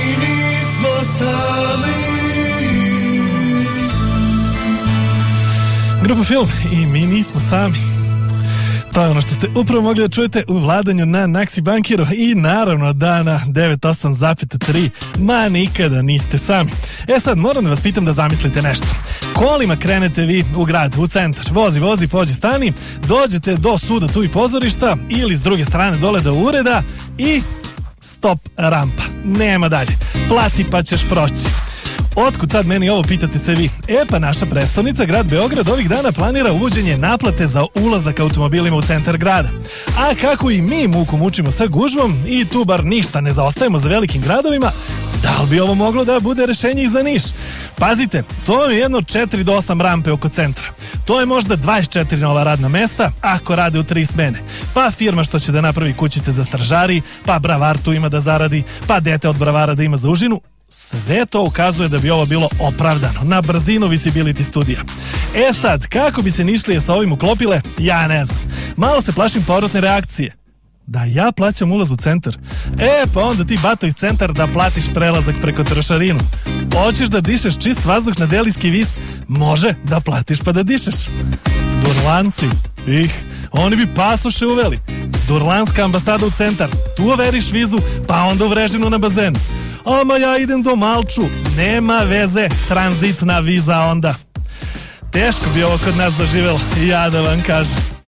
nismo sami. Grupa Film i mi nismo sami. To je ono što ste upravo mogli da čujete u vladanju na Naksi Bankiru i naravno da na 98,3 ma nikada niste sami. Sad moram da vas pitam da zamislite nešto. Kolima krenete vi u grad, u centar, vozi, pođi, stani, dođete do suda tu i pozorišta ili s druge strane dole do ureda i stop rampa. Nema dalje. Plati pa ćeš proći. Otkud sad meni ovo, pitate se vi? Pa naša prestonica, grad Beograd, ovih dana planira uvođenje naplate za ulazak automobilima u centar grada. A kako i mi muku mučimo sa gužvom i tu bar ništa ne zaostajemo za velikim gradovima, da li bi ovo moglo da bude rešenje i za Niš? Pazite, to je jedno 4 do 8 rampe oko centra. To je možda 24 nova radna mesta ako rade u 3 smene. Pa firma što će da napravi kućice za stražari, pa bravar tu ima da zaradi, pa dete od bravara da ima za užinu. Sve to ukazuje da bi ovo bilo opravdano, na brzinu visibility studija. Sad, kako bi se Nišlije sa ovim uklopile, ja ne znam. Malo se plašim povratne reakcije. Da ja plaćam ulaz u centar? Pa onda ti, bato, iz centar da platiš prelazak preko trošarinu. Hoćeš da dišeš čist vazduh na Delijski vis? Može, da platiš pa da dišeš. Durlanci, oni bi pasoše uveli. Durlanska ambasada u centar, tu overiš vizu, pa onda u Vrežinu na bazenu. Ama ja idem do Malču, nema veze, tranzitna viza onda. Teško bi ovo kod nas zaživelo, ja da vam kažem.